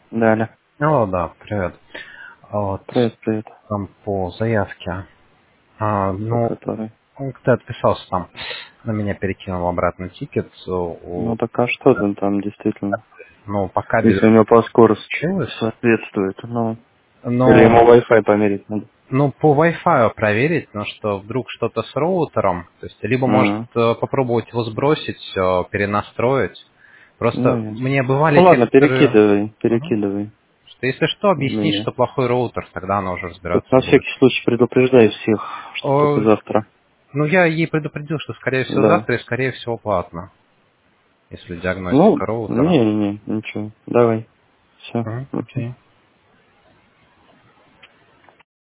Далее. Алло, да, привет. Вот, Привет, привет. там по заявке. По Ну, которой? ты отписался там, на меня перекинул обратно тикет. Ну так а что там действительно? Ну, пока без Если у него по скорости случилось. соответствует, ну. Или ему Но, Wi-Fi померить надо. ну, по Wi-Fi проверить, но что вдруг что-то с роутером. То есть, либо может Мгм. попробовать его сбросить, перенастроить. Просто Ну, ясно. мне бывали Ну те, ладно, которые... перекидывай, Мгм. перекидывай Что если что, объяснить, мне. что плохой роутер, тогда она уже Тут разбираться на будет. всякий случай предупреждай всех, что только завтра. Ну, я ей предупредил, что, скорее всего, Да. завтра и, скорее всего, платно, если Ну, диагностика роутера. не-не-не, ничего. Давай. Все. Окей.